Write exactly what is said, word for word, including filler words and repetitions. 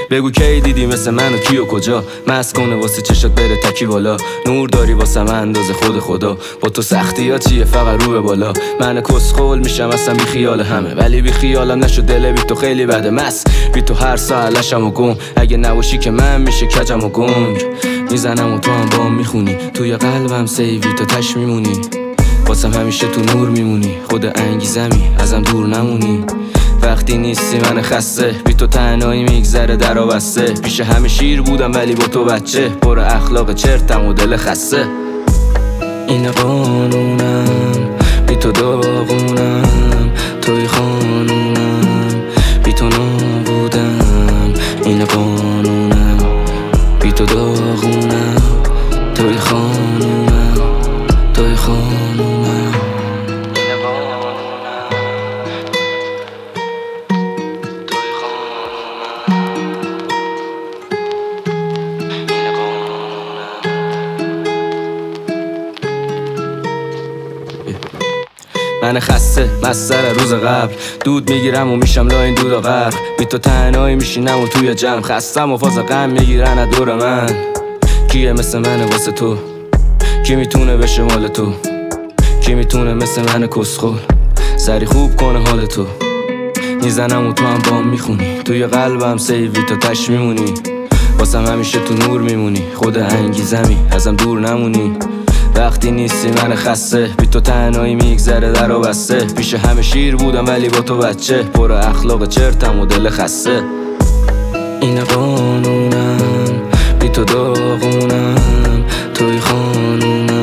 بگو کی دیدی مثل منو کیو کجا مست کنه واسه چشت بره تکی بالا نور داری واسه من اندازه خود خدا با تو سختی ها چیه فقط رو به بالا من کسخول میشم اصلا بی خیال همه ولی بی خیالم نشو دل بی تو خیلی بده مست بی تو هر ساعت لشم و گم اگه نباشی که من میشه کجم و گنگ میزنم و تو هم بام میخونی توی قلبم سیوی تو تش میمونی واسم همیشه تو نور میمونی خود انگیزمی ازم دور نمونی وقتی نیستی من خسته بی تو تنهایی میگذره در بسته پیش همه شیر بودم ولی با تو بچه پر اخلاق چرتم و دل خسته این قانونم بی تو داغونم توی خانونم بی تو نابودم این قانونم بی تو داغونم توی خانونم توی خانونم من خسته مستر روز قبل دود میگیرم و میشم لاین دود و غرق بی تو تنهایی میشینم و توی جمع خستم و فاز غم میگیرن از دور من کیه مثل من واسه تو کی میتونه بشه مال تو کی میتونه مثل من کسخول سری خوب کنه حال تو میزنم و تو هم بام میخونی توی قلبم سیوی تو تش میمونی واسم همیشه تو نور میمونی خود انگیزمی ازم دور نمونی وقتی نیستی من خسته بی تو تنهایی میگذره در و بسته پیش همه شیر بودم ولی با تو بچه پر اخلاق چرتم و دل خسته این قانونم بی تو داغونم توی خانونم